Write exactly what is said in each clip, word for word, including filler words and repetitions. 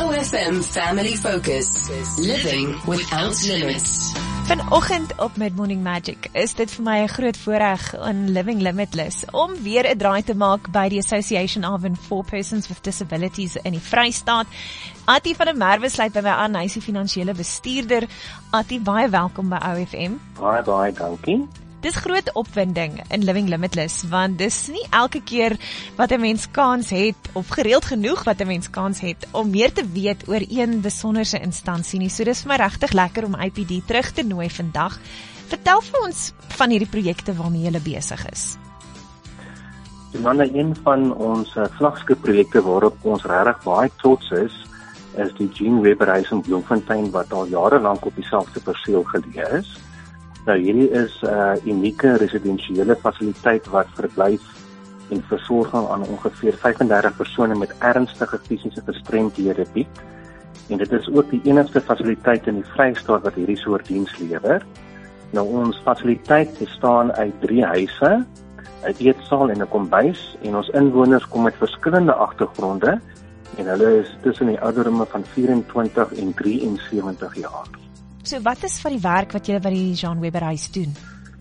O F M Family Focus. Living without limits. Vanoggend op Mid-Morning Magic is dit vir my 'n groot voorreg in Living Limitless om weer 'n draai te maak by die Association of and for Persons with Disabilities in die Vrystaat. Attie van der Merwe sluit by my aan, hy is die finansiële bestuurder. Attie, baie welkom by O F M. Baie, baie dankie. Dis groot opwinding in Living Limitless, want dis nie elke keer wat 'n mens kans het, of gereeld genoeg wat 'n mens kans het, om meer te weet oor een besonderse instansie nie. So dis vir my regtig lekker om I P D terug te nooi vandag. Vertel vir ons van hierdie projekte waarmee julle besig is. Johanna, een van ons uh, vlaggenskip-projekte waarop ons regtig baie trots is, is die Jean Weber Huis in Bloemfontein, wat al jare lank op dieselfde perseel geleë is. Nou, hierdie is 'n uh, unieke residensiële fasiliteit wat verblyf en versorging aan ongeveer vyfendertig persone met ernstige fisiese gestremdhede bied. En dit is ook die enigste fasiliteit in die Vrystaat wat hierdie soort diens lewer. Nou, ons fasiliteit bestaan uit drie huise, 'n eetsaal en 'n kombuis, en ons inwoners kom met verskillende agtergronde en hulle is tussen die ouderdomme van vyf-en-twintig en drie-en-sewentig jaar. So wat is van die werk wat julle by die Jean Weber Huis doen?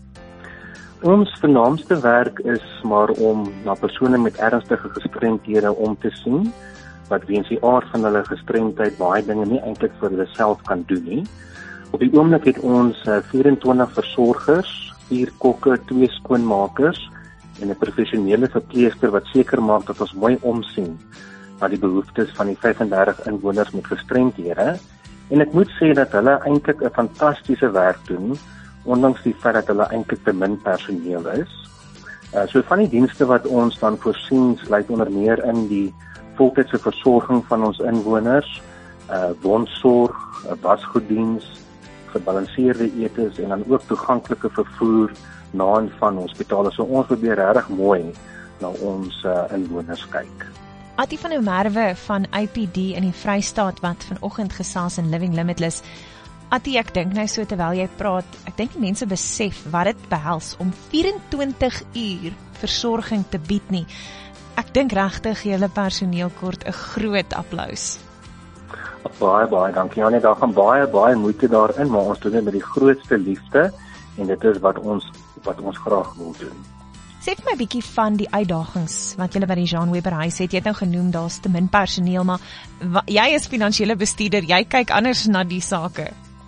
Ons vernaamste werk is maar om na persone met ernstige gestremdhede om te sien, wat weens die aard van hulle gestremdheid baie dinge nie eintlik vir hulle self kan doen nie. Op die oomblik het ons vyf-en-twintig versorgers, vier kokke, twee skoonmakers en 'n professionele verpleegster wat seker maak dat ons mooi omsien na die behoeftes van die vyfendertig inwoners met gestremdhede. En ek moet sê dat hulle eintlik 'n fantastiese werk doen, ondanks die feit dat hulle eintlik te min personeel is. Uh, so van die dienste wat ons dan voorsien, sluit onder meer in die voltydse versorging van ons inwoners, uh, wondsorg, uh, wasgoeddiens, gebalanseerde etes en dan ook toeganklike vervoer na en van hospitale. So ons probeer regtig mooi na ons uh, inwoners kyk. Attie van der Merwe van I P D in die Vrystaat wat vanoggend gesels in Living Limitless. Attie, ek dink nou so terwyl jy praat, ek dink die mense besef wat dit behels om vyf-en-twintig uur versorging te bied nie. Ek dink regtig julle personeel kort 'n groot applous. Baie, baie dankie. Ja, nee, daar gaan baie, baie moeite daarin, maar ons doen dit met die grootste liefde en dit is wat ons wat ons graag wil doen. Sê vir my 'n bietjie van die uitdagings wat julle by die Jean Weber Huis het. Jy het nou genoem daar's te min personeel, maar wa- jy is finansiële bestuurder, jy kyk anders na die sake.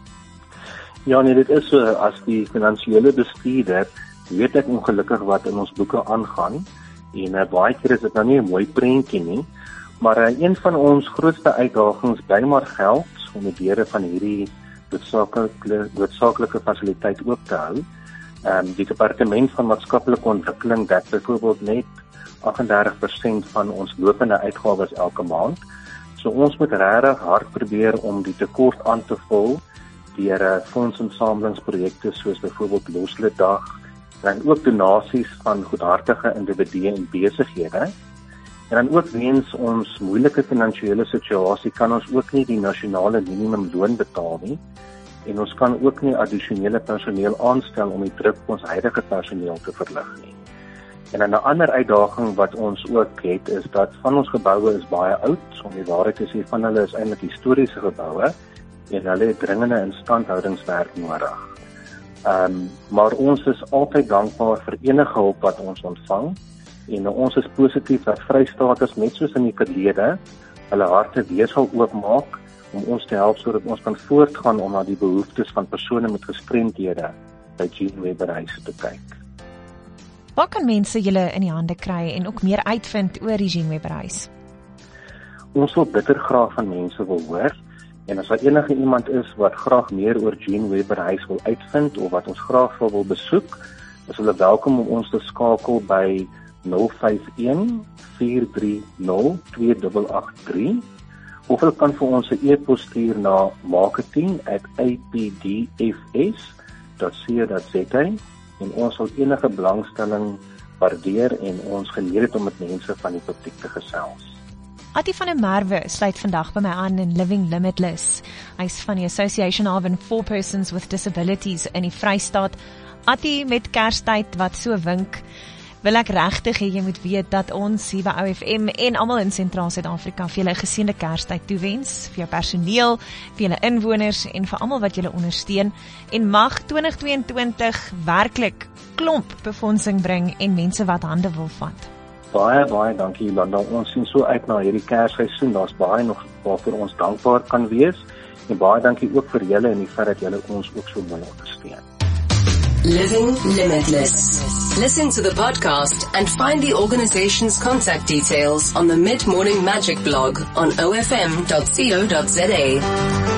Ja, nee, dit is so, as die finansiële bestuurder, weet ek ongelukkig wat in ons boeke aangaan, en uh, baie keer is dit nou nie 'n mooi prentjie nie, maar uh, een van ons grootste uitdagings bly maar geld om die deure van hierdie noodsaaklike, noodsaaklike fasiliteit oop te hou. Um, die departement van maatskaplike ontwikkeling dek byvoorbeeld net agt en dertig persent van ons lopende uitgawes elke maand. So ons moet regtig hard probeer om die tekort aan te vul deur uh, fondsinsamelingsprojekte soos byvoorbeeld Losledag en ook donasies van goedhartige individue en besighede. En dan ook weens ons moeilike finansiële situasie kan ons ook nie die nasionale minimumloon betaal nie. En ons kan ook nie addisionele personeel aanstel om die druk op ons huidige personeel te verlig nie. En dan 'n ander uitdaging wat ons ook het, is dat van ons geboue is baie oud, om die waarheid te sê, van hulle is eintlik historiese geboue, en hulle het dringende instandhoudingswerk nodig. Um, maar ons is altyd dankbaar vir enige hulp wat ons ontvang, en ons is positief dat Vrystaaters, net soos in die verlede, hulle harte weer sal oopmaak, om ons te help sodat ons kan voortgaan om na die behoeftes van persone met gestremdhede by Jean Weber Huis te kyk. Waar kan mense julle in die hande kry en ook meer uitvind oor die Jean Weber Huis? Ons wil bitter graag van mense wil hoor, en as daar enige iemand is wat graag meer oor Jean Weber Huis wil uitvind of wat ons graag wil besoek, is hulle welkom om ons te skakel by nul vyf een, vier drie nul, twee agt agt drie. Of hulle kan vir ons 'n e-pos stuur na marketing at a p d f s dot co dot z a en ons sal enige belangstelling waardeer en ons geleer het om met mense van die publiek te gesels. Attie van der Merwe sluit vandag by my aan in Living Limitless. Hy is van die Association of and for Persons with Disabilities in die Vrystaat. Attie, met Kerstyd wat so wink, wil ek regtig hê jy moet weet dat ons hier by O F M en almal in Sentraal Suid-Afrika vir julle 'n geseënde Kerstyd toewens, vir jou personeel, vir julle inwoners en vir almal wat julle ondersteun, en mag twintig tweeëntwintig werklik klomp befondsing bring en mense wat hande wil vat. Baie, baie dankie Jolanda. Ons sien so uit na hierdie Kersseisoen. Daar's baie nog waarvoor ons dankbaar kan wees. En baie dankie ook vir julle en die feit dat julle ons ook so mooi ondersteun. Living Limitless. Listen to the podcast and find the organization's contact details on the Mid Morning Magic blog on o f m dot co dot za.